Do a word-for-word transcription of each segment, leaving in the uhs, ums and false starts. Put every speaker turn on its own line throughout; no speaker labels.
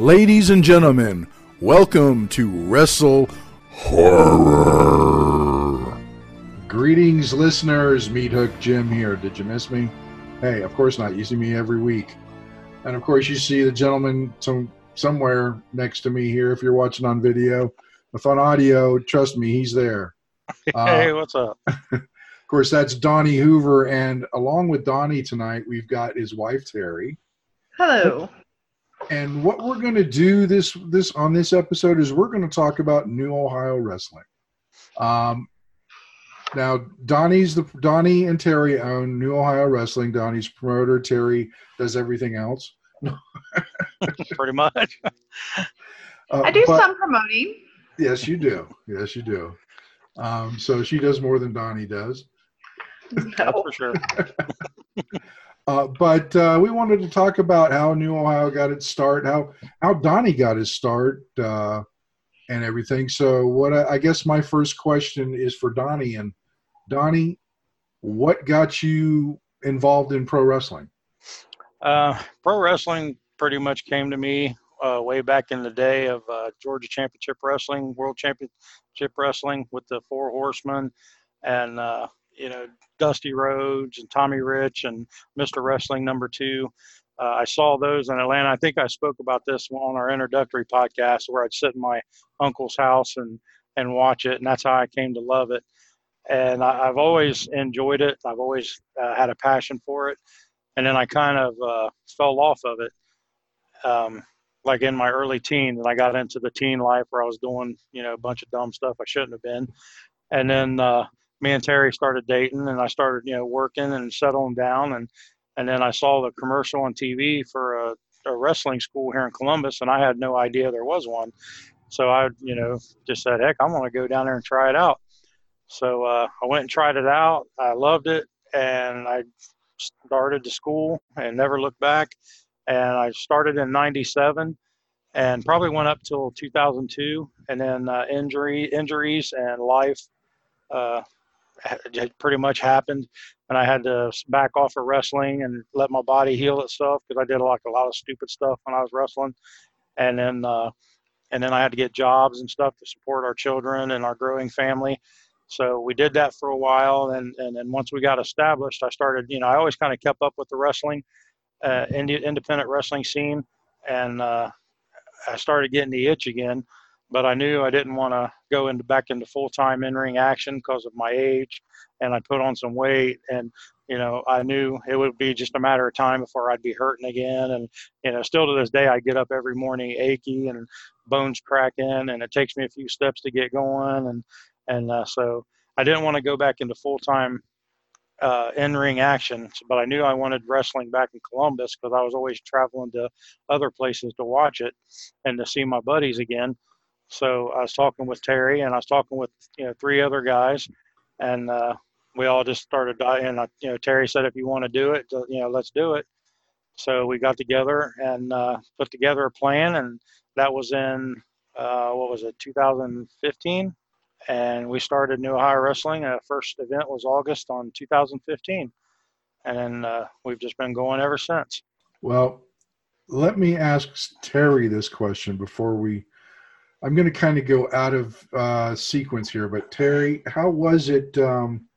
Ladies and gentlemen, welcome to Wrestle Horror. Greetings, listeners. Meat Hook Jim here. Did you miss me? Hey, of course not. You see me every week. And of course, you see the gentleman some, somewhere next to me here if you're watching on video. If on audio, trust me, he's there.
Hey, uh, what's up?
Of course, that's Donnie Hoover. And along with Donnie tonight, we've got his wife, Terry.
Hello.
And what we're going to do this this on this episode is we're going to talk about New Ohio wrestling. Um, now, Donnie's the Donnie and Terry own New Ohio Wrestling. Donnie's promoter. Terry does everything else.
Pretty much.
Uh,
I do
but,
some promoting.
Yes, you do. Yes, you do. Um, so she does more than Donnie does.
No.
That's for sure.
Uh, but uh, we wanted to talk about how New Ohio got its start, how how Donnie got his start, uh, and everything. So, what I, I guess my first question is for Donnie. And Donnie, what got you involved in pro wrestling?
Uh, pro wrestling pretty much came to me uh, way back in the day of uh, Georgia Championship Wrestling, World Championship Wrestling with the Four Horsemen, and uh, you know, Dusty Rhodes and Tommy Rich and Mister Wrestling number two. Uh, I saw those in Atlanta. I think I spoke about this on our introductory podcast where I'd sit in my uncle's house and, and watch it. And that's how I came to love it. And I, I've always enjoyed it. I've always uh, had a passion for it. And then I kind of uh, fell off of it. Um, like in my early teens, and I got into the teen life where I was doing, you know, a bunch of dumb stuff I shouldn't have been. And then, uh, me and Terry started dating, and I started, you know, working and settling down. And, and then I saw the commercial on T V for a, a wrestling school here in Columbus, and I had no idea there was one. So I, you know, just said, heck, I'm going to go down there and try it out. So uh, I went and tried it out. I loved it, and I started the school and never looked back. And I started in ninety-seven and probably went up till two thousand two, and then uh, injury, injuries and life uh, it pretty much happened, and I had to back off of wrestling and let my body heal itself because I did like a lot of stupid stuff when I was wrestling, and then uh, and then I had to get jobs and stuff to support our children and our growing family. So we did that for a while, and and then once we got established, I started. You know, I always kind of kept up with the wrestling, uh, indie, independent wrestling scene, and uh, I started getting the itch again. But I knew I didn't want to go into back into full-time in-ring action because of my age, and I put on some weight, and you know I knew it would be just a matter of time before I'd be hurting again. And you know, still to this day, I get up every morning achy and bones cracking, and it takes me a few steps to get going. And and uh, so I didn't want to go back into full-time uh, in-ring action, but I knew I wanted wrestling back in Columbus because I was always traveling to other places to watch it and to see my buddies again. So I was talking with Terry, and I was talking with, you know, three other guys, and uh, we all just started, and I, you know, Terry said, if you want to do it, you know, let's do it. So we got together and uh, put together a plan, and that was in, uh, what was it, two thousand fifteen, and we started New Ohio Wrestling. Our first event was August on two thousand fifteen, and then uh, we've just been going ever since.
Well, let me ask Terry this question before we I'm going to kind of go out of uh, sequence here, but Terry, how was it? Um,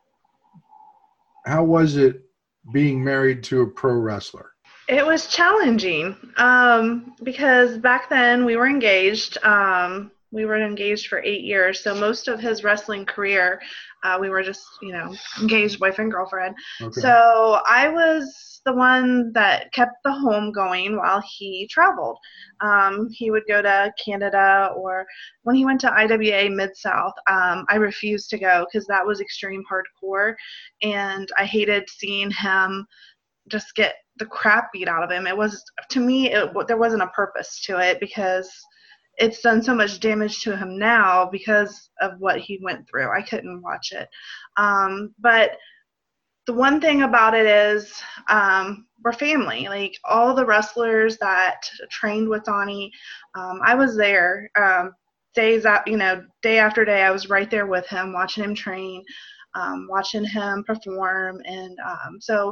how was it being married to a pro wrestler?
It was challenging um, because back then we were engaged. Um, we were engaged for eight years, so most of his wrestling career, uh, we were just, you know, engaged, boyfriend, girlfriend. Okay. So I was the one that kept the home going while he traveled. Um, he would go to Canada, or when he went to I W A Mid-South, um, I refused to go because that was extreme hardcore, and I hated seeing him just get the crap beat out of him. It was, to me, it, there wasn't a purpose to it because it's done so much damage to him now because of what he went through. I couldn't watch it. Um, but the one thing about it is um, we're family. Like all the wrestlers that trained with Donnie, um, I was there um, days out, you know, day after day. I was right there with him, watching him train, um, watching him perform. And um, so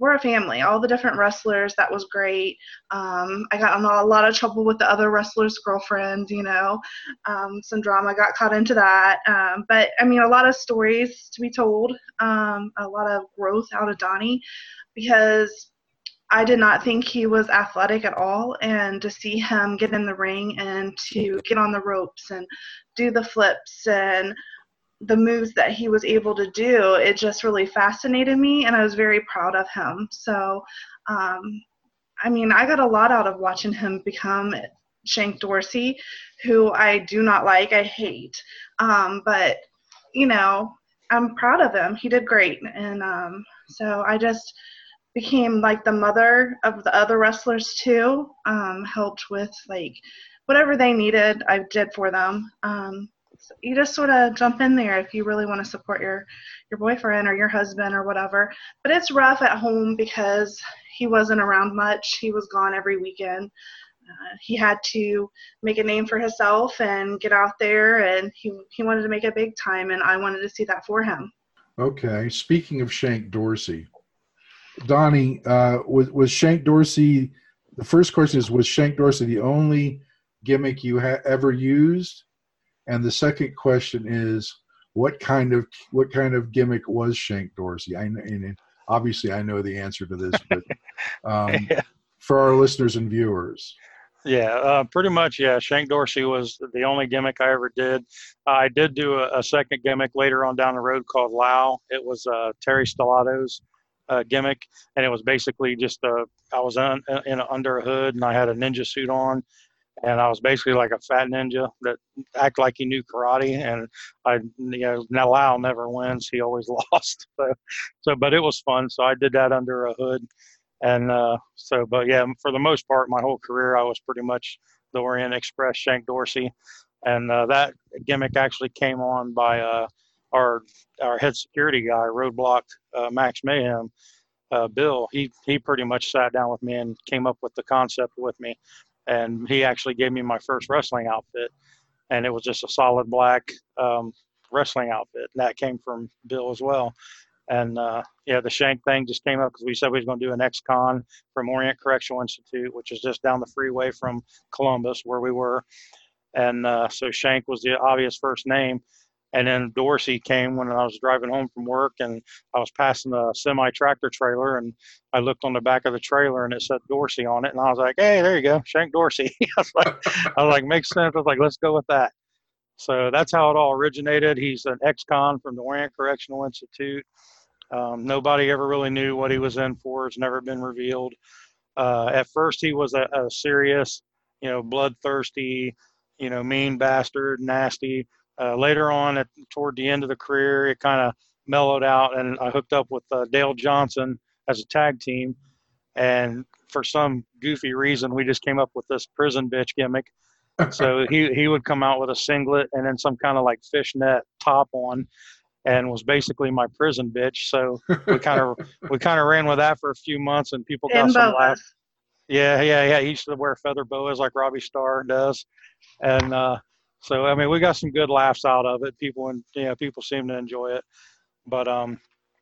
we're a family. All the different wrestlers, that was great. Um, I got in a lot of trouble with the other wrestlers' girlfriends, you know. Um, some drama got caught into that. Um, but, I mean, a lot of stories to be told, um, a lot of growth out of Donnie, because I did not think he was athletic at all, and to see him get in the ring and to get on the ropes and do the flips and the moves that he was able to do, it just really fascinated me, and I was very proud of him. So, um, I mean, I got a lot out of watching him become Shank Dorsey, who I do not like, I hate. Um, but, you know, I'm proud of him. He did great. And um, so I just became like the mother of the other wrestlers too, um, helped with like whatever they needed, I did for them. Um, so you just sort of jump in there if you really want to support your, your boyfriend or your husband or whatever. But it's rough at home because he wasn't around much. He was gone every weekend. Uh, he had to make a name for himself and get out there, and he, he wanted to make it big time, and I wanted to see that for him.
Okay. Speaking of Shank Dorsey, Donnie, uh, was, was Shank Dorsey, the first question is, was Shank Dorsey the only gimmick you ha- ever used? And the second question is, what kind of what kind of gimmick was Shank Dorsey? I and obviously I know the answer to this, but um,
Yeah.
for our listeners and viewers.
Yeah, uh, pretty much, yeah. Shank Dorsey was the only gimmick I ever did. I did do a, a second gimmick later on down the road called Lau. It was uh, Terry Stellato's uh, gimmick, and it was basically just a, I was in, in a, under a hood, and I had a ninja suit on, and I was basically like a fat ninja that acted like he knew karate. And I, you know, now Lau never wins; he always lost. So, so, but it was fun. So I did that under a hood. And uh, so, but yeah, for the most part, my whole career, I was pretty much the Orient Express Shank Dorsey. And uh, that gimmick actually came on by uh, our our head security guy, Roadblock uh, Max Mayhem, uh, Bill. He he pretty much sat down with me and came up with the concept with me. And he actually gave me my first wrestling outfit. And it was just a solid black um, wrestling outfit. And that came from Bill as well. And uh, yeah, the Shank thing just came up because we said we was going to do an ex-con from Orient Correctional Institute, which is just down the freeway from Columbus where we were. And uh, so Shank was the obvious first name. And then Dorsey came when I was driving home from work, and I was passing a semi-tractor trailer, and I looked on the back of the trailer and it said Dorsey on it. And I was like, hey, there you go, Shank Dorsey. I was like, I was like, makes sense. I was like, let's go with that. So that's how it all originated. He's an ex-con from the Orient Correctional Institute. Um, nobody ever really knew what he was in for. It's never been revealed. Uh, at first, he was a, a serious, you know, bloodthirsty, you know, mean bastard, nasty. Uh, later on, at, toward the end of the career, it kind of mellowed out, and I hooked up with uh, Dale Johnson as a tag team. And for some goofy reason, we just came up with this prison bitch gimmick. So he, he would come out with a singlet and then some kind of like fishnet top on, and was basically my prison bitch. So we kind of we kind of ran with that for a few months, and people got
And
some
boas.
laughs. Yeah, yeah, yeah. He used to wear feather boas like Robbie Starr does, and uh, so I mean, we got some good laughs out of it. People and you know, people seem to enjoy it. But um,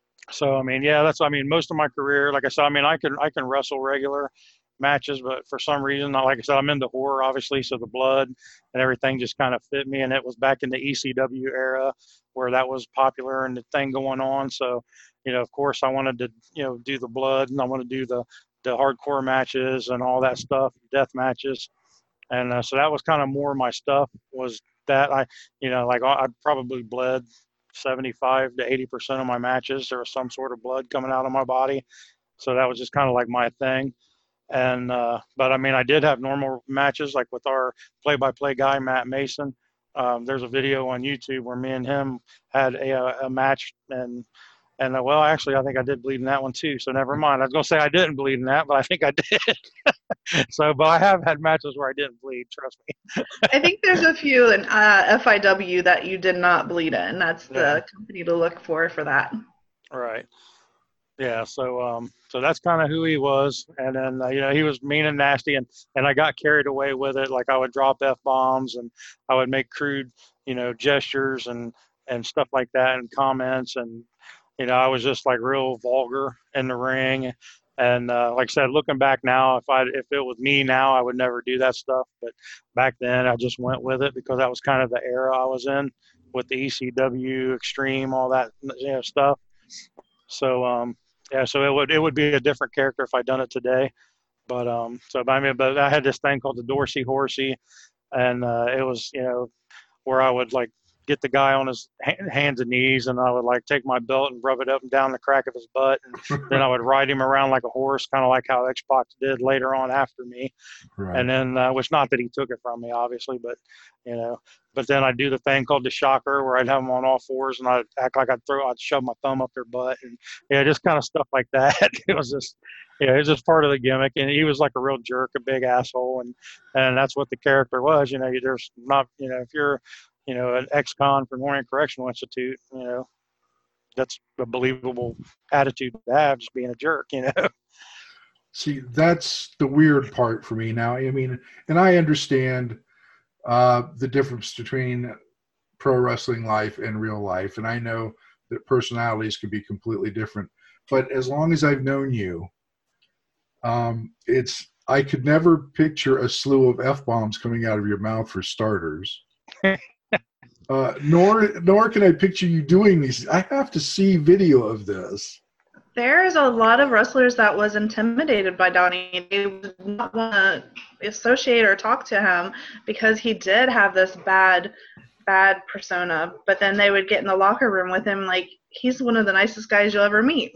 so I mean, yeah, that's I mean, most of my career, like I said, I mean, I can I can wrestle regular matches, but for some reason, like I said, I'm into horror, obviously, so the blood and everything just kind of fit me. And it was back in the E C W era where that was popular and the thing going on. So, you know, of course, I wanted to, you know, do the blood, and I want to do the the hardcore matches and all that stuff, death matches. And uh, so that was kind of more my stuff. Was that I, you know, like I probably bled seventy-five to eighty percent of my matches. There was some sort of blood coming out of my body. So that was just kind of like my thing. And, uh, but I mean, I did have normal matches, like with our play-by-play guy, Matt Mason. Um, there's a video on YouTube where me and him had a, a match, and, and uh, well, actually, I think I did bleed in that one too. So never mind. I was going to say I didn't bleed in that, but I think I did. So, but I have had matches where I didn't bleed, trust me.
I think there's a few in uh, F I W that you did not bleed in. That's the
Yeah.
company to look for for that.
Right. Yeah, so um, so that's kind of who he was, and then uh, you know, he was mean and nasty, and and I got carried away with it. Like I would drop f bombs, and I would make crude, you know, gestures and and stuff like that, and comments, and You know, I was just like real vulgar in the ring. And uh, like I said, looking back now, if I if it was me now, I would never do that stuff. But back then, I just went with it because that was kind of the era I was in with the E C W Extreme, all that, you know, stuff. So um, yeah, so it would it would be a different character if I'd done it today. But um, so I mean, but I had this thing called the Dorsey Horsey, and uh, it was, you know, where I would like get the guy on his hands and knees, and I would like take my belt and rub it up and down the crack of his butt, and then I would ride him around like a horse, kind of like how X-Pac did later on after me.
Right.
And then, uh, which not that he took it from me, obviously, but you know, but then I'd do the thing called the shocker, where I'd have them on all fours, and I'd act like I'd throw, I'd shove my thumb up their butt, and yeah, just kind of stuff like that. It was just, yeah, it was just part of the gimmick, and he was like a real jerk, a big asshole, and and that's what the character was. You know, there's not, you know, if you're, you know, an ex-con from Orient Correctional Institute, you know, that's a believable attitude to have, just being a jerk, you know.
See, that's the weird part for me now. I mean, and I understand uh, the difference between pro wrestling life and real life, and I know that personalities can be completely different. But as long as I've known you, um, it's I could never picture a slew of F-bombs coming out of your mouth, for starters. uh, nor nor can I picture you doing these. I have to see video of this.
There's a lot of wrestlers that was intimidated by Donnie. They would not want to associate or talk to him because he did have this bad, bad persona. But then they would get in the locker room with him like he's one of the nicest guys you'll ever meet.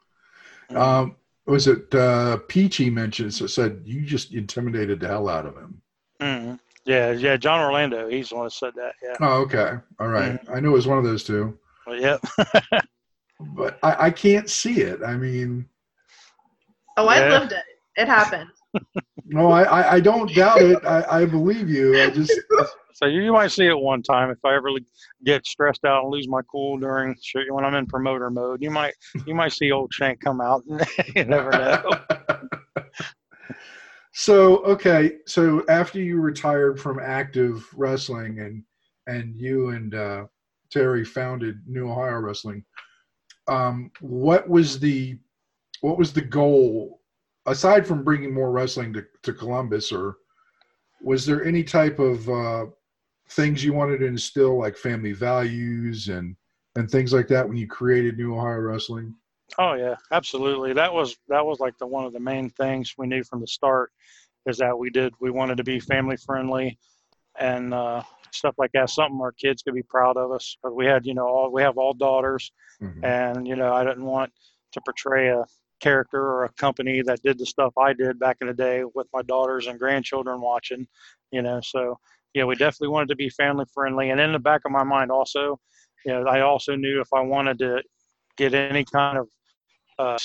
Um, was it uh, Peachy mentioned? So said you just intimidated the hell out of him.
Mm-hmm. Yeah, yeah. John Orlando, he's the one that said that. Yeah.
Oh, okay, all right. Mm-hmm. I knew it was one of those two.
Well, yep.
But I, I can't see it. I mean,
oh, I yeah. lived it. It happened.
No, I, I don't doubt it. I, I believe you. I just
so you might see it one time if I ever get stressed out and lose my cool during when I'm in promoter mode. You might you might see old Shank come out. You never know.
So okay, so after you retired from active wrestling and and you and uh, Terry founded New Ohio Wrestling. Um, what was the what was the goal aside from bringing more wrestling to, to Columbus, or was there any type of uh, things you wanted to instill, like family values and and things like that when you created New Ohio Wrestling?
Oh yeah, absolutely. That was that was like the one of the main things we knew from the start is that we did we wanted to be family friendly and uh, stuff like that, something our kids could be proud of us. But we had, you know, all we have all daughters, mm-hmm. and you know, I didn't want to portray a character or a company that did the stuff I did back in the day with my daughters and grandchildren watching, you know. So yeah, we definitely wanted to be family friendly. And in the back of my mind, also, you know, I also knew if I wanted to get any kind of uh,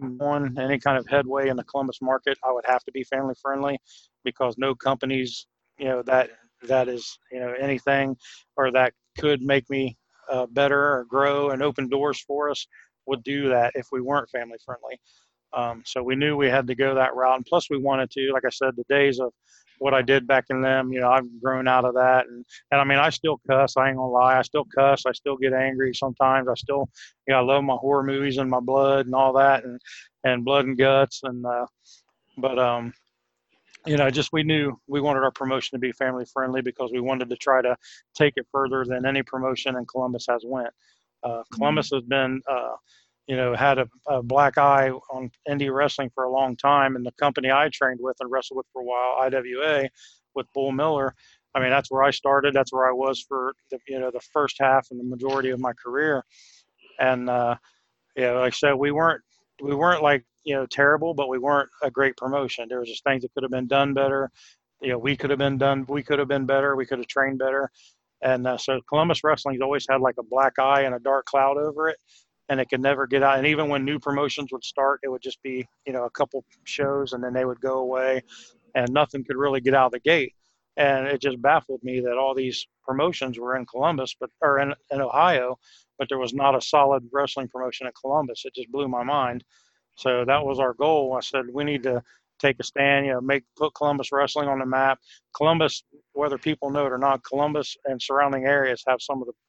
on any kind of headway in the Columbus market, I would have to be family friendly because no companies, you know, that that is, you know, anything or that could make me uh, better or grow and open doors for us would do that if we weren't family friendly. Um, so we knew we had to go that route. And plus we wanted to, like I said, the days of what I did back in them, you know, I've grown out of that. And, and I mean, I still cuss. I ain't gonna lie. I still cuss. I still get angry sometimes. I still, you know, I love my horror movies and my blood and all that and, and blood and guts. And, uh, but, um, you know, just we knew we wanted our promotion to be family friendly because we wanted to try to take it further than any promotion in Columbus has went. Uh, Columbus has been, uh, you know, had a, a black eye on indie wrestling for a long time. And the company I trained with and wrestled with for a while, I W A, with Bull Miller, I mean, that's where I started. That's where I was for, the, you know, the first half and the majority of my career. And, uh, yeah, like I said, we weren't, we weren't like, you know, terrible, but we weren't a great promotion. There was just things that could have been done better. You know, we could have been done, we could have been better. We could have trained better. And uh, so Columbus Wrestling's always had like a black eye and a dark cloud over it. And it could never get out. And even when new promotions would start, it would just be, you know, a couple shows and then they would go away and nothing could really get out of the gate. And it just baffled me that all these promotions were in Columbus, but or in, in Ohio, but there was not a solid wrestling promotion in Columbus. It just blew my mind. So that was our goal. I said, we need to take a stand, you know, make put Columbus wrestling on the map. Columbus, whether people know it or not, Columbus and surrounding areas have some of the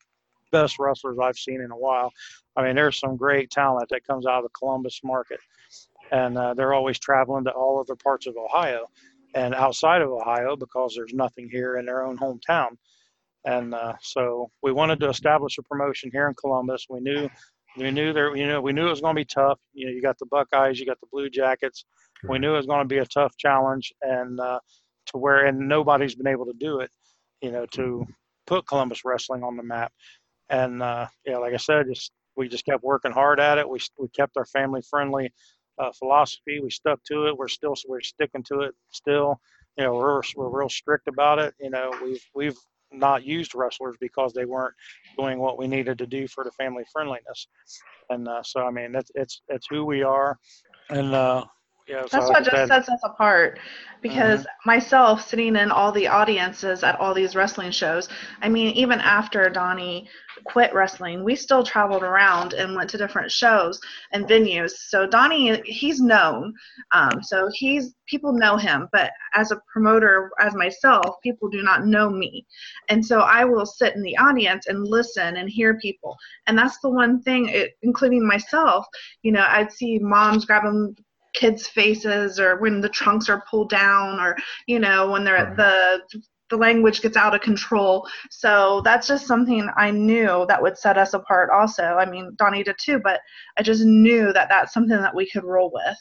best wrestlers I've seen in a while. I mean, there's some great talent that comes out of the Columbus market, and uh, they're always traveling to all other parts of Ohio and outside of Ohio because there's nothing here in their own hometown. And uh, so we wanted to establish a promotion here in Columbus. We knew we knew there, you know, we knew it was going to be tough. You know, you got the Buckeyes, you got the Blue Jackets. We knew it was going to be a tough challenge, and uh, to where and nobody's been able to do it, you know, to put Columbus wrestling on the map. And uh, yeah, like I said, just we just kept working hard at it. We we kept our family friendly uh, philosophy. We stuck to it. We're still we're sticking to it still. You know, we're we're real strict about it. You know, we've we've not used wrestlers because they weren't doing what we needed to do for the family friendliness. And uh, so, I mean, that's it's it's who we are. And uh, yeah, so
That's
like
what
I
just
said,
sets us apart, because
Mhm.
myself sitting in all the audiences at all these wrestling shows, I mean, even after Donnie quit wrestling, we still traveled around and went to different shows and venues. So Donnie, he's known. Um, so he's, people know him, but as a promoter, as myself, people do not know me. And so I will sit in the audience and listen and hear people. And that's the one thing, it, including myself, you know, I'd see moms grabbing kids' faces, or when the trunks are pulled down, or you know, when they're
Right.
the the language gets out of control. So that's just something I knew that would set us apart also. I mean, Donnie did too, but I just knew that that's something that we could roll with.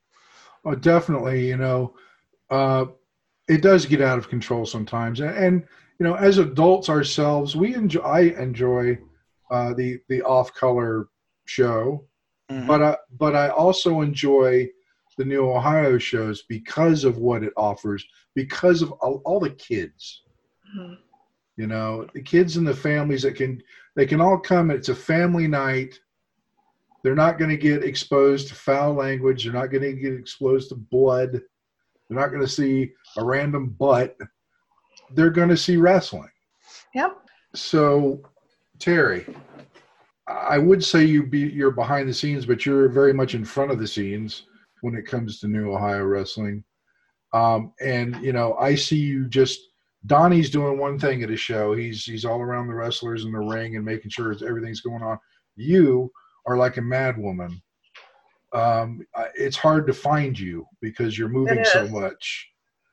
Oh, definitely. You know, uh, it does get out of control sometimes, and, and you know, as adults ourselves, we enjoy. I enjoy uh, the the off color show,
Mhm.
but I but I also enjoy the New Ohio shows because of what it offers, because of all, all the kids.
Mhm.
You know, the kids and the families that can they can all come. It's a family night. They're not going to get exposed to foul language. They're not going to get exposed to blood. They're not going to see a random butt. They're going to see wrestling.
Yep.
So, Terry, I would say you be you're behind the scenes, but you're very much in front of the scenes when it comes to New Ohio wrestling. Um, and you know, I see you just Donnie's doing one thing at a show. He's he's all around the wrestlers in the ring and making sure everything's going on. You are like a mad woman. Um, it's hard to find you because you're
It
moving so
is.
much.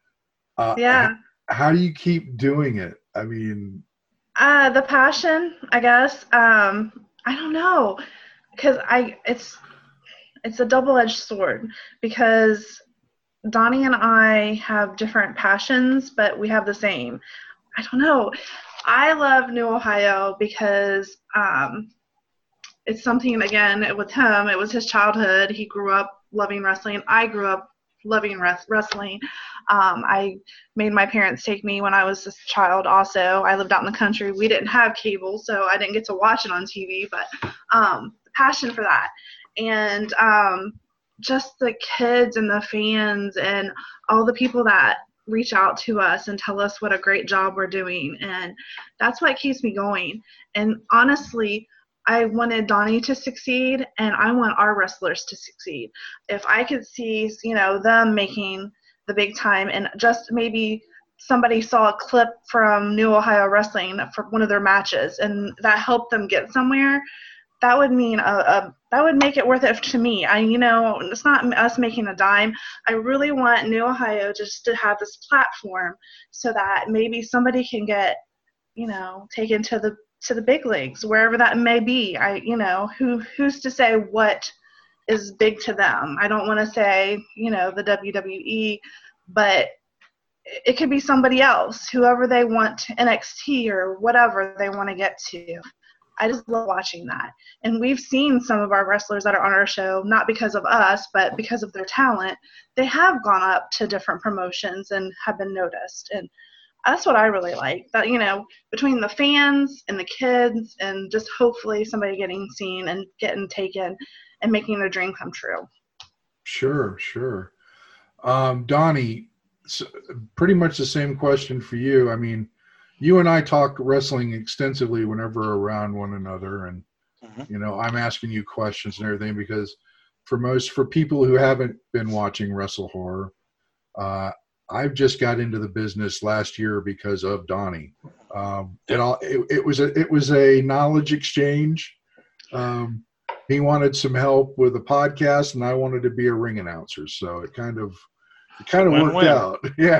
Uh,
Yeah.
h- how do you keep doing it? I mean,
Uh, the passion, I guess. Um, I don't know, because I it's it's a double-edged sword, because Donnie and I have different passions, but we have the same. I don't know. I love New Ohio because um, it's something, again, with him, it was his childhood. He grew up loving wrestling. I grew up loving res- wrestling. Um, I made my parents take me when I was a child also. I lived out in the country. We didn't have cable, so I didn't get to watch it on T V, but um, passion for that. And um, just the kids and the fans and all the people that reach out to us and tell us what a great job we're doing. And that's what keeps me going. And honestly, I wanted Donnie to succeed, and I want our wrestlers to succeed. If I could see, you know, them making the big time, and just maybe somebody saw a clip from New Ohio Wrestling for one of their matches, and that helped them get somewhere, that would mean a, a that would make it worth it to me. I, you know, it's not us making a dime. I really want New Ohio just to have this platform so that maybe somebody can get, you know, taken to the to the big leagues, wherever that may be. I, you know, who who's to say what is big to them? I don't want to say, you know, the W W E, but it could be somebody else, whoever they want, N X T or whatever they want to get to. I just love watching that. And we've seen some of our wrestlers that are on our show, not because of us, but because of their talent. They have gone up to different promotions and have been noticed. And that's what I really like. That, you know, between the fans and the kids and just hopefully somebody getting seen and getting taken and making their dream come true.
sure, sure. Um, Donnie, s- pretty much the same question for you. I mean, you and I talk wrestling extensively whenever we're around one another, and
Mhm.
you know, I'm asking you questions and everything because for most for people who haven't been watching Wrestle Horror, uh, I've just got into the business last year because of Donnie. Um, it all it, it was a it was a knowledge exchange. Um, he wanted some help with a podcast, and I wanted to be a ring announcer. So it kind of it kind of
Win-win.
worked out. Yeah.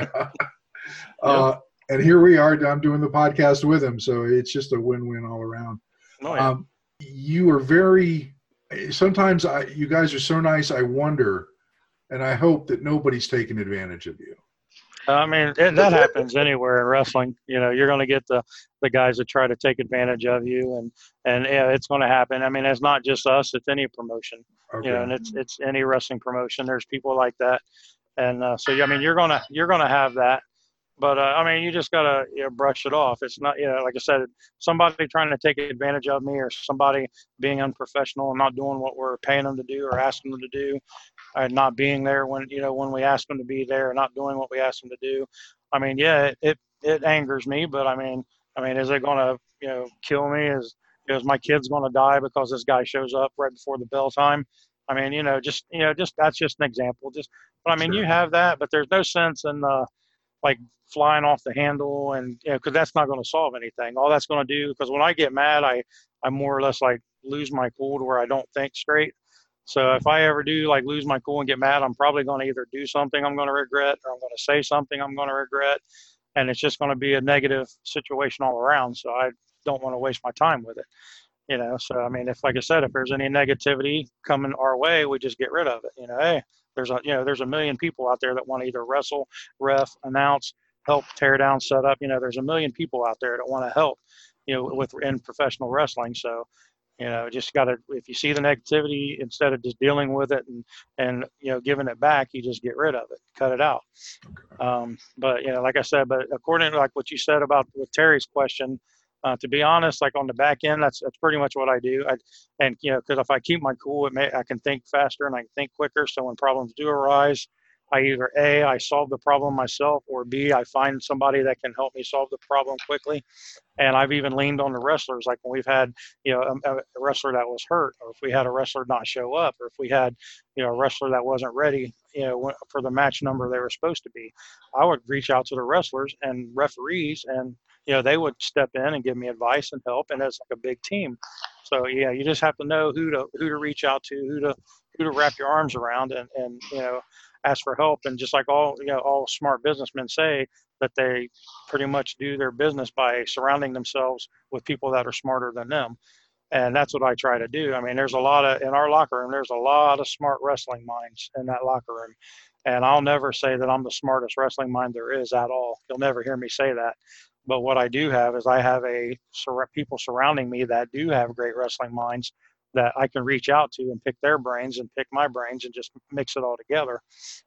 uh, and here we are. I'm doing the podcast with him, so it's just a win-win all around.
Oh, yeah.
Um, you are very. Sometimes I, you guys are so nice. I wonder, and I hope that nobody's taking advantage of you.
I mean, it, that happens anywhere in wrestling. You know, you're going to get the, the guys that try to take advantage of you, and, and yeah, it's going to happen. I mean, it's not just us; it's any promotion.
Okay.
You know, and it's it's any wrestling promotion. There's people like that, and uh, so yeah, I mean, you're gonna you're gonna have that. But uh, I mean, you just gotta you know, brush it off. It's not, you know, like I said, somebody trying to take advantage of me, or somebody being unprofessional and not doing what we're paying them to do or asking them to do, and not being there when you know when we ask them to be there, or not doing what we ask them to do. I mean, yeah, it it, it angers me, but I mean, I mean, is it gonna you know kill me? Is is my kid's gonna die because this guy shows up right before the bell time? I mean, you know, just you know, just that's just an example. Just, but I mean,
Sure.
you have that, but there's no sense in uh, like flying off the handle, and you know, because that's not going to solve anything. All that's going to do, because when I get mad, I I more or less like lose my cool to where I don't think straight. So if I ever do like lose my cool and get mad, I'm probably going to either do something I'm going to regret, or I'm going to say something I'm going to regret, and it's just going to be a negative situation all around. So I don't want to waste my time with it. You know, so I mean, if like I said, if there's any negativity coming our way, we just get rid of it. You know, hey, there's a you know there's a million people out there that want to either wrestle, ref, announce, help, tear down, set up. You know, there's a million people out there that want to help. You know, with in professional wrestling. So, you know, just got to if you see the negativity, instead of just dealing with it and and you know giving it back, you just get rid of it, cut it out. Um, but you know, like I said, but according to like what you said about with Terry's question. Uh, to be honest, like on the back end, that's that's pretty much what I do. I, and you know, because if I keep my cool, it may I can think faster and I can think quicker. So when problems do arise, I either A, I solve the problem myself, or B, I find somebody that can help me solve the problem quickly. And I've even leaned on the wrestlers, like when we've had, you know, a, a wrestler that was hurt, or if we had a wrestler not show up, or if we had, you know, a wrestler that wasn't ready, you know, for the match number they were supposed to be, I would reach out to the wrestlers and referees, and you know, they would step in and give me advice and help, and it's like a big team. So yeah, you just have to know who to who to reach out to, who to who to wrap your arms around, and and you know, ask for help. And just like all you know, all smart businessmen say, that they pretty much do their business by surrounding themselves with people that are smarter than them. And that's what I try to do. I mean, there's a lot of, in our locker room, there's a lot of smart wrestling minds in that locker room. And I'll never say that I'm the smartest wrestling mind there is at all. You'll never hear me say that. But what I do have is I have a people surrounding me that do have great wrestling minds that I can reach out to and pick their brains and pick my brains and just mix it all together.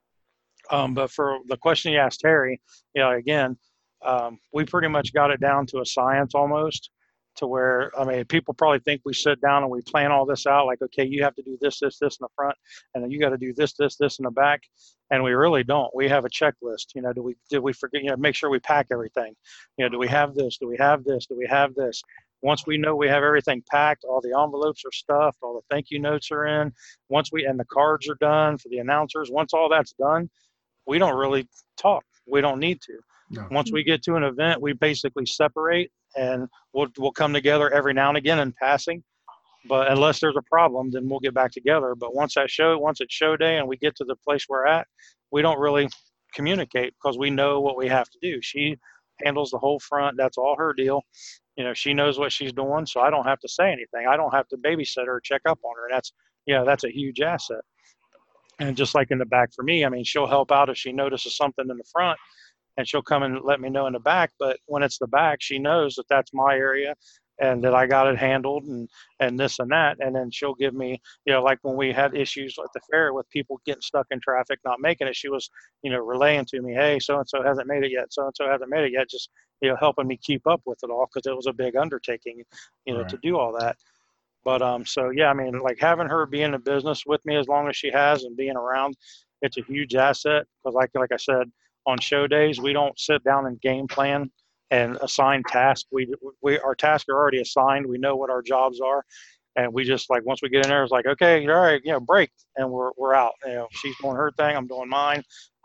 Um, but for the question you asked Terry, you know, again, um, we pretty much got it down to a science almost, to where, I mean, people probably think we sit down and we plan all this out, like, okay, you have to do this, this, this in the front, and then you got to do this, this, this in the back. And we really don't. We have a checklist. You know, do we, did we forget, you know, make sure we pack everything. You know, do we have this? Do we have this? Do we have this? Once we know we have everything packed, all the envelopes are stuffed, all the thank you notes are in, once we, and the cards are done for the announcers, once all that's done, we don't really talk. We don't need to. No. Once we get to an event, we basically separate, and we'll we'll come together every now and again in passing. But unless there's a problem, then we'll get back together. But once that show, once it's show day and we get to the place we're at, we don't really communicate because we know what we have to do. She handles the whole front. That's all her deal. You know, she knows what she's doing, so I don't have to say anything. I don't have to babysit her or check up on her. And that's, you know, that's a huge asset. And just like in the back for me, I mean, she'll help out if she notices something in the front, and she'll come and let me know in the back. But when it's the back, she knows that that's my area and that I got it handled and, and this and that. And then she'll give me, you know, like when we had issues at the fair with people getting stuck in traffic, not making it, she was, you know, relaying to me, hey, so-and-so hasn't made it yet. So-and-so hasn't made it yet. Just, you know, helping me keep up with it all, because it was a big undertaking, you know, right, to do all that. But um, so, yeah, I mean, like having her be in the business with me as long as she has and being around, it's a huge asset. Because like, like I said, on show days, we don't sit down and game plan and assign tasks. We, we, our tasks are already assigned. We know what our jobs are. And we just like, once we get in there, it's like, okay, all right, you know, break. And we're, we're out. You know, she's doing her thing, I'm doing mine.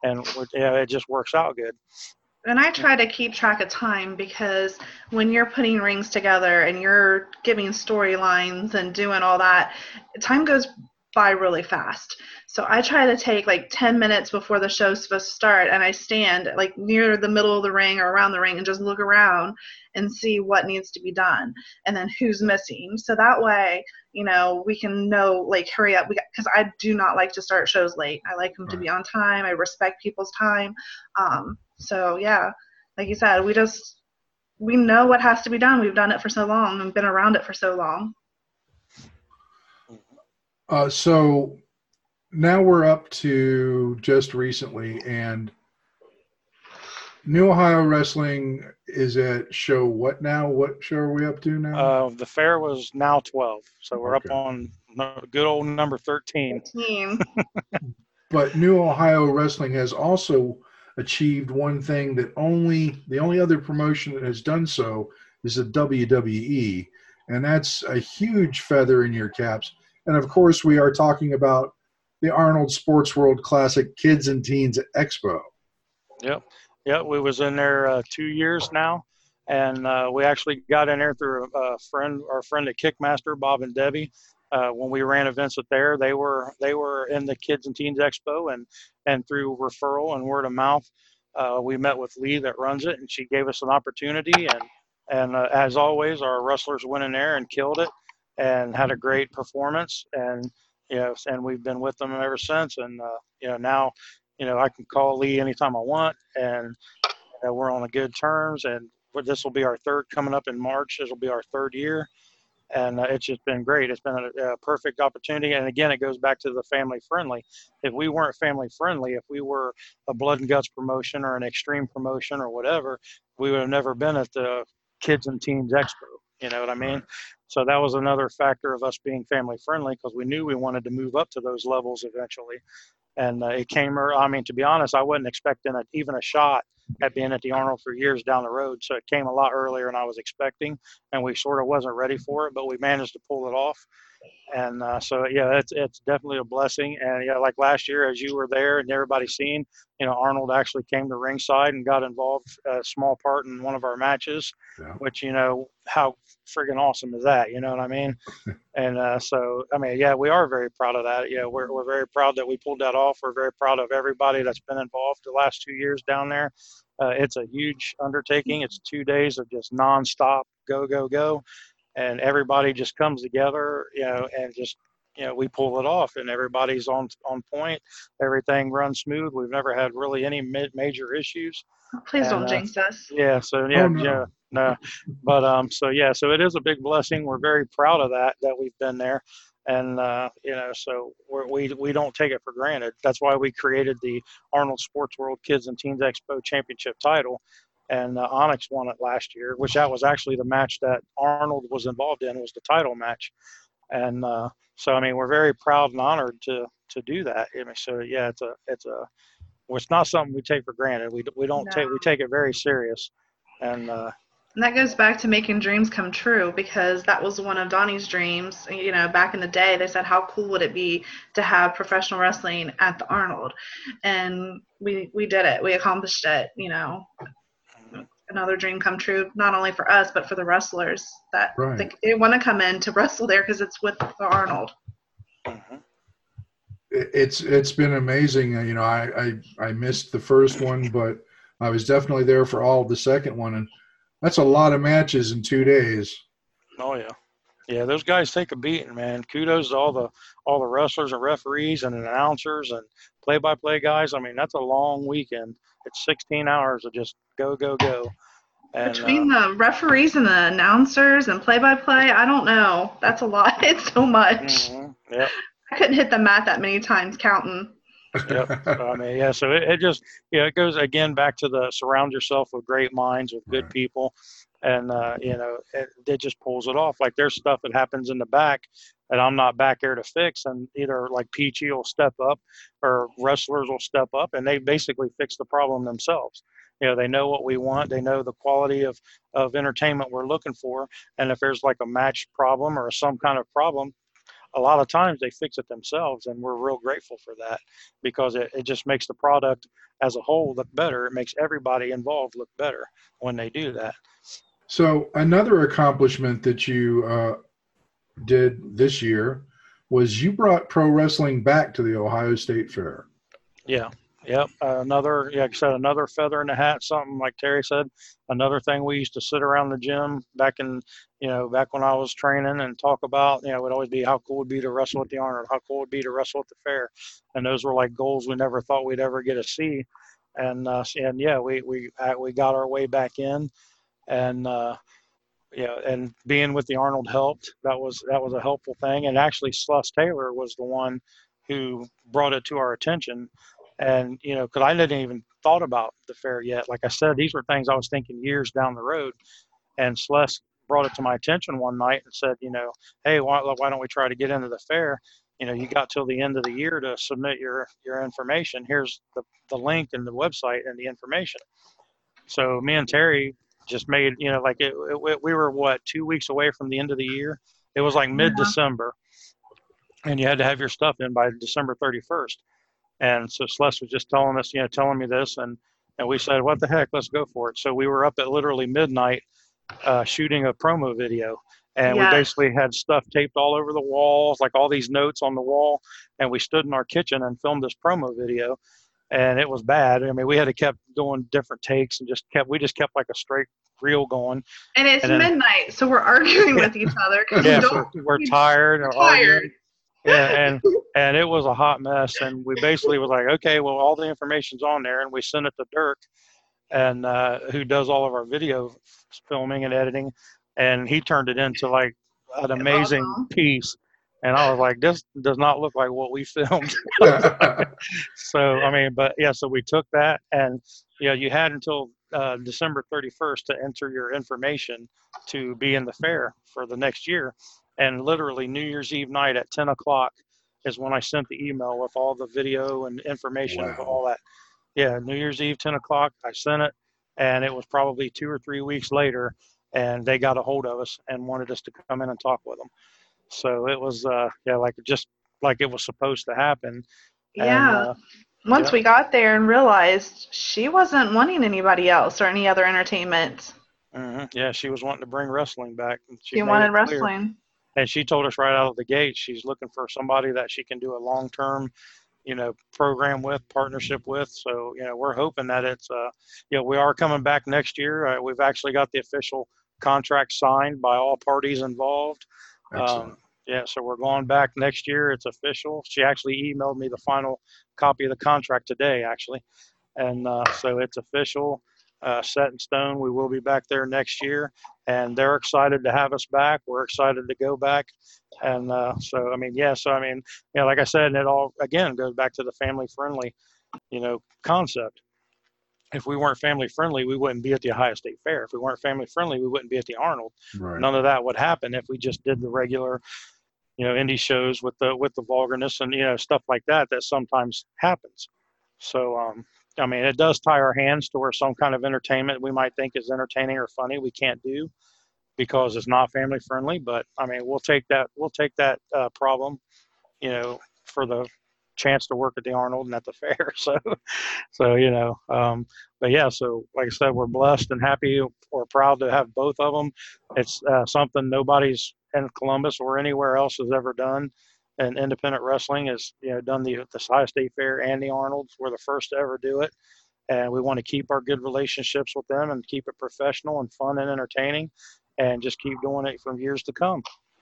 and yeah, it just works out good.
And I try to keep track of time, because when you're putting rings together and you're giving storylines and doing all that, time goes by really fast. So I try to take like ten minutes before the show's supposed to start, and I stand like near the middle of the ring or around the ring and just look around and see what needs to be done and then who's missing. So that way, you know, we can know, like, hurry up. Because I do not like to start shows late. I like them to be on time. I respect people's time. Um, so yeah, like you said, we just, we know what has to be done. We've done it for so long and been around it for so long.
Uh, so now we're up to just recently, and New Ohio Wrestling is at show what now? What show are we up to now?
Uh, the fair was now twelve, so we're okay. Up on no, good old number thirteen.
thirteen.
But New Ohio Wrestling has also achieved one thing that only the only other promotion that has done so is the W W E, and that's a huge feather in your caps. And of course, we are talking about the Arnold Sports World Classic Kids and Teens Expo.
Yep, yep. We was in there uh, two years now, and uh, we actually got in there through a friend, our friend at Kickmaster, Bob and Debbie. Uh, when we ran events at there, they were they were in the Kids and Teens Expo, and and through referral and word of mouth, uh, we met with Lee that runs it, and she gave us an opportunity. And and uh, as always, our wrestlers went in there and killed it, and had a great performance. And you know, and we've been with them ever since. And uh, you know, now, you know, I can call Lee anytime I want, and uh, we're on a good terms. And this will be our third coming up in March. This will be our third year. And uh, it's just been great. It's been a, a perfect opportunity. And again, it goes back to the family friendly. If we weren't family friendly, if we were a blood and guts promotion or an extreme promotion or whatever, we would have never been at the Kids and Teens Expo. You know what I mean? So that was another factor of us being family friendly, because we knew we wanted to move up to those levels eventually. And uh, it came, I mean, to be honest, I wasn't expecting a, even a shot at being at the Arnold for years down the road. So it came a lot earlier than I was expecting, and we sort of wasn't ready for it, but we managed to pull it off. And uh, so, yeah, it's it's definitely a blessing. And, yeah, like last year, as you were there and everybody seen, you know, Arnold actually came to ringside and got involved a small part in one of our matches, yeah. Which, you know, how friggin' awesome is that? You know what I mean? And uh, so, I mean, yeah, we are very proud of that. Yeah, we're, we're very proud that we pulled that off. We're very proud of everybody that's been involved the last two years down there. Uh, it's a huge undertaking. It's two days of just nonstop go, go, go. And everybody just comes together, you know, and just, you know, we pull it off, and everybody's on on point. Everything runs smooth. We've never had really any ma- major issues.
Please
and,
don't
uh,
jinx us.
Yeah. So yeah,
oh, no.
yeah, no. But um, so yeah, so it is a big blessing. We're very proud of that that we've been there, and uh, you know, so we're, we we don't take it for granted. That's why we created the Arnold Sports World Kids and Teens Expo Championship title. And uh, Onyx won it last year, which that was actually the match that Arnold was involved in, was the title match. And uh, so, I mean, we're very proud and honored to to do that. I mean, so yeah, it's a it's a well, it's not something we take for granted. We we don't no. take we take it very serious. And uh,
and that goes back to making dreams come true, because that was one of Donnie's dreams. You know, back in the day, they said, how cool would it be to have professional wrestling at the Arnold? And we we did it. We accomplished it. You know. Another dream come true, not only for us, but for the wrestlers that right. they, they want to come in to wrestle there because it's with the Arnold.
Mm-hmm. It's it's been amazing. You know, I, I I missed the first one, but I was definitely there for all of the second one, and that's a lot of matches in two days.
Oh yeah, yeah. Those guys take a beating, man. Kudos to all the all the wrestlers and referees and announcers and play-by-play guys. I mean, that's a long weekend. It's sixteen hours of just go, go, go. And,
Between
uh,
the referees and the announcers and play-by-play, I don't know. That's a lot. It's so much.
Mm-hmm. Yep.
I couldn't hit the mat that many times counting.
Yep. So, I mean, yeah, so it, it just, yeah, it goes, again, back to the surround yourself with great minds, with good people. And, uh, you know, it, it just pulls it off. Like, there's stuff that happens in the back that I'm not back there to fix. And either, like, Peachy will step up or wrestlers will step up, and they basically fix the problem themselves. You know, they know what we want. They know the quality of, of entertainment we're looking for. And if there's, like, a match problem or some kind of problem, a lot of times they fix it themselves, and we're real grateful for that because it, it just makes the product as a whole look better. It makes everybody involved look better when they do that.
So another accomplishment that you uh, did this year was you brought pro wrestling back to the Ohio State Fair.
Yeah. Yep. Uh, another, yeah, like I said, another feather in the hat, something like Terry said, another thing we used to sit around the gym back in, you know, back when I was training and talk about, you know, it would always be how cool it would be to wrestle at the Arnold, how cool it would be to wrestle at the fair. And those were like goals we never thought we'd ever get to see. And, uh, and yeah, we, we, uh, we got our way back in, and, uh, yeah, and being with the Arnold helped. That was, that was a helpful thing. And actually Sluss Taylor was the one who brought it to our attention. And, you know, because I didn't even thought about the fair yet. Like I said, these were things I was thinking years down the road. And Celeste brought it to my attention one night and said, you know, hey, why, why don't we try to get into the fair? You know, you got till the end of the year to submit your, your information. Here's the, the link and the website and the information. So me and Terry just made, you know, like it, it, we were, what, two weeks away from the end of the year? It was like mid-December. And you had to have your stuff in by December thirty-first. And so Celeste was just telling us, you know, telling me this, and, and we said, what the heck, let's go for it. So we were up at literally midnight uh, shooting a promo video, and yes. we basically had stuff taped all over the walls, like all these notes on the wall, and we stood in our kitchen and filmed this promo video, and it was bad. I mean, we had to kept doing different takes and just kept, we just kept like a straight reel going.
And it's and then, midnight, so we're arguing
yeah,
with each other.
Yeah, so we're tired.
We're
or
tired.
Arguing. Yeah, and and it was a hot mess, and we basically was like, okay, well, all the information's on there, and we sent it to Dirk, and uh, who does all of our video filming and editing, and he turned it into like an amazing awesome. piece, and I was like, this does not look like what we filmed. So I mean, but yeah, so we took that, and yeah, you had until uh, December thirty-first to enter your information to be in the fair for the next year. And literally New Year's Eve night at ten o'clock is when I sent the email with all the video and information wow. of all that. Yeah, New Year's Eve, ten o'clock, I sent it. And it was probably two or three weeks later, and they got a hold of us and wanted us to come in and talk with them. So it was, uh, yeah, like just like it was supposed to happen.
Yeah. And, uh, Once yeah. we got there and realized she wasn't wanting anybody else or any other entertainment.
Mm-hmm. Yeah, she was wanting to bring wrestling back.
She, she wanted wrestling.
And she told us right out of the gate, she's looking for somebody that she can do a long-term, you know, program with, partnership with. So, you know, we're hoping that it's, uh, you know, we are coming back next year. Uh, we've actually got the official contract signed by all parties involved. Um, yeah, so we're going back next year. It's official. She actually emailed me the final copy of the contract today, actually. And uh, so it's official. Uh, set in stone. We will be back there next year, and they're excited to have us back. We're excited to go back. And uh, so, I mean, yeah, so, I mean, yeah, like I said, and it all, again, goes back to the family friendly, you know, concept. If we weren't family friendly, we wouldn't be at the Ohio State Fair. If we weren't family friendly, we wouldn't be at the Arnold. Right. None of that would happen if we just did the regular, you know, indie shows with the, with the vulgarness and, you know, stuff like that, that sometimes happens. So, um, I mean, it does tie our hands to where some kind of entertainment we might think is entertaining or funny we can't do because it's not family friendly. But I mean, we'll take that we'll take that uh, problem, you know, for the chance to work at the Arnold and at the fair. So, so you know, um, but yeah. So like I said, we're blessed and happy or proud to have both of them. It's uh, something nobody's in Columbus or anywhere else has ever done. And independent wrestling has, you know, done the the Ohio State Fair and the Arnold's. We're the first to ever do it, and we want to keep our good relationships with them and keep it professional and fun and entertaining, and just keep doing it for years to come.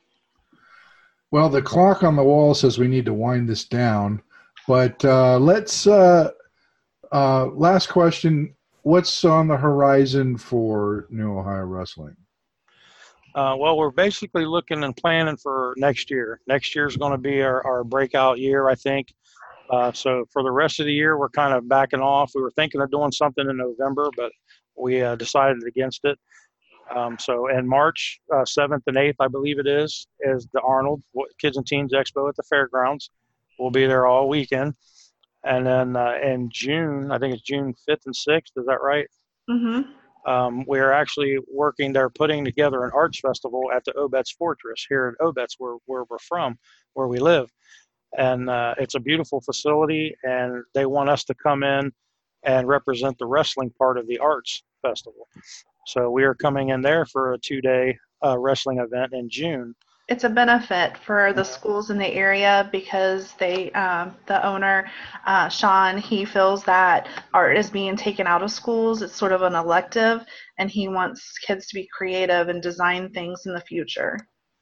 Well, the clock on the wall says we need to wind this down, but uh, let's. Uh, uh, last question: what's on the horizon for New Ohio Wrestling?
Uh, well, we're basically looking and planning for next year. Next year is going to be our, our breakout year, I think. Uh, so for the rest of the year, we're kind of backing off. We were thinking of doing something in November, but we uh, decided against it. Um, so in March uh, seventh and eighth, I believe it is, is the Arnold Kids and Teens Expo at the fairgrounds. We'll be there all weekend. And then uh, in June, I think it's June fifth and sixth, is that right?
Mm-hmm.
Um, we're actually working, they're putting together an arts festival at the Obetz Fortress here at Obetz, where, where we're from, where we live. And uh, it's a beautiful facility, and they want us to come in and represent the wrestling part of the arts festival. So we are coming in there for a two-day uh, wrestling event in June.
It's a benefit for the schools in the area because they, um, the owner, uh, Sean, he feels that art is being taken out of schools. It's sort of an elective, and he wants kids to be creative and design things in the future.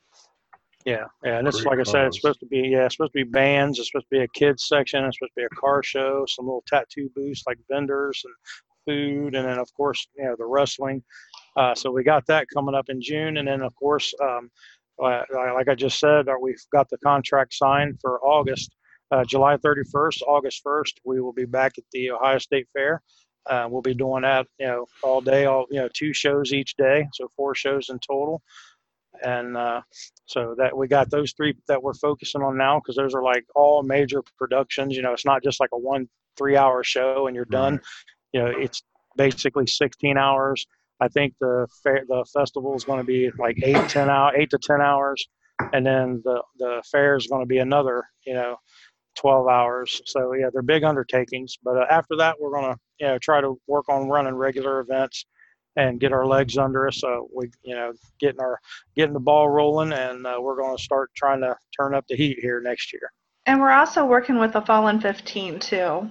Yeah, yeah, and it's
Great
like I said, it's
cause.
supposed to be yeah, it's supposed to be bands, it's supposed to be a kids section, it's supposed to be a car show, some little tattoo booths like vendors and food, and then of course you know the wrestling. Uh, so we got that coming up in June, and then of course, um, uh, like I just said, uh, we've got the contract signed for August, uh, July thirty-first, August first. We will be back at the Ohio State Fair. Uh, we'll be doing that, you know, all day, all you know, two shows each day, so four shows in total. And uh, so that we got those three that we're focusing on now, because those are like all major productions. You know, it's not just like a one three hour show and you're done.
Right.
You know, it's basically sixteen hours. I think the fair, the festival is going to be like eight, ten hour, eight to ten hours, and then the the fair is going to be another, you know, twelve hours. So yeah, they're big undertakings. But uh, after that, we're going to you know try to work on running regular events and get our legs under us. So we, you know, getting our getting the ball rolling, and uh, we're going to start trying to turn up the heat here next year.
And we're also working with the Fallen fifteen too.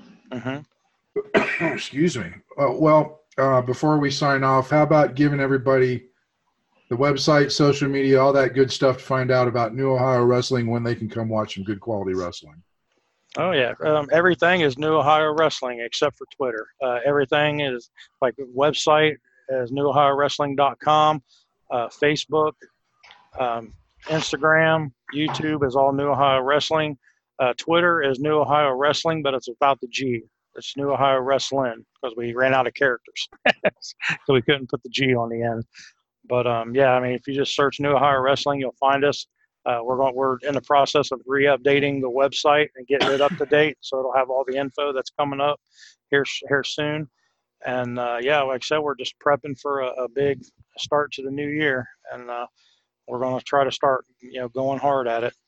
Mm-hmm.
Excuse me. Uh, well, uh, before we sign off, how about giving everybody the website, social media, all that good stuff to find out about New Ohio Wrestling, when they can come watch some good quality wrestling?
Oh yeah, um, everything is New Ohio Wrestling except for Twitter. Uh, everything is like the website is new ohio wrestling dot com, uh, Facebook, um, Instagram, YouTube is all New Ohio Wrestling. Uh, Twitter is New Ohio Wrestling, but it's without the G. It's New Ohio Wrestling because we ran out of characters, so we couldn't put the G on the end. But um, yeah, I mean, if you just search New Ohio Wrestling, you'll find us. Uh, we're going. We're in the process of re-updating the website and getting it up to date, so it'll have all the info that's coming up here here soon. And uh, yeah, like I said, we're just prepping for a, a big start to the new year, and uh, we're going to try to start, you know, going hard at it.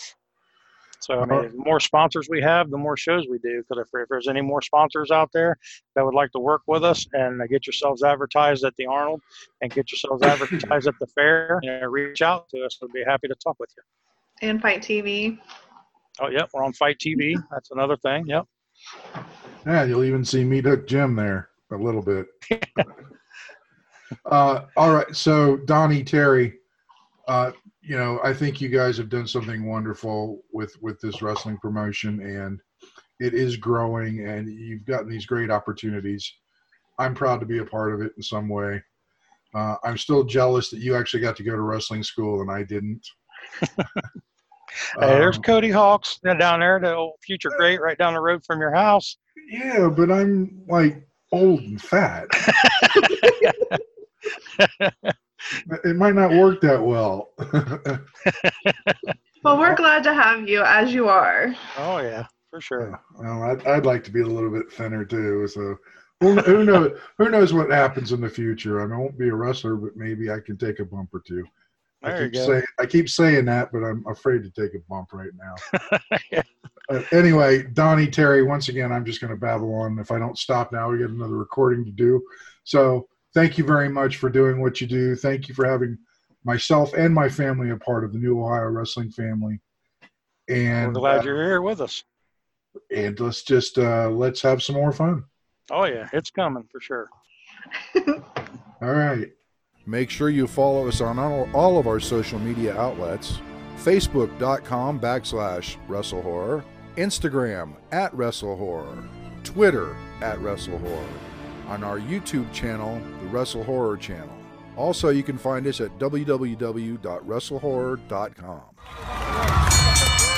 So I mean, the more sponsors we have, the more shows we do. Because if, if there's any more sponsors out there that would like to work with us and uh, get yourselves advertised at the Arnold and get yourselves advertised at the fair, you know, reach out to us. We'd be happy to talk with you.
And Fight T V.
Oh, yep, we're on Fight T V. That's another thing. Yep.
Yeah, you'll even see Meat Hook Jim there a little bit. uh, all right, so Donnie, Terry, uh, you know, I think you guys have done something wonderful with with this wrestling promotion, and it is growing, and you've gotten these great opportunities. I'm proud to be a part of it in some way. Uh, I'm still jealous that you actually got to go to wrestling school and I didn't.
Hey, there's
um,
Cody Hawks down there, the old Future Great, right down the road from your house.
Yeah, but I'm like old and fat. It might not work that well.
Well, we're glad to have you as you are.
Oh yeah, for sure.
Well, I'd, I'd like to be a little bit thinner too. So who, who knows? Who knows what happens in the future? I mean, I won't be a wrestler, but maybe I can take a bump or two.
There
I
you
keep
go.
saying I keep saying that, but I'm afraid to take a bump right now.
Yeah.
Uh, anyway, Donnie, Terry, once again, I'm just going to babble on. If I don't stop now, we get another recording to do. So thank you very much for doing what you do. Thank you for having myself and my family a part of the New Ohio Wrestling family. And
We're glad
uh,
you're here with us.
and let's just uh, let's have some more fun.
Oh yeah, it's coming for sure.
All right.
Make sure you follow us on all, all of our social media outlets. Facebook.com backslash WrestleHorror. Instagram at WrestleHorror. Twitter at WrestleHorror. On our YouTube channel, the Wrestle Horror channel. Also, you can find us at w w w dot wrestle horror dot com.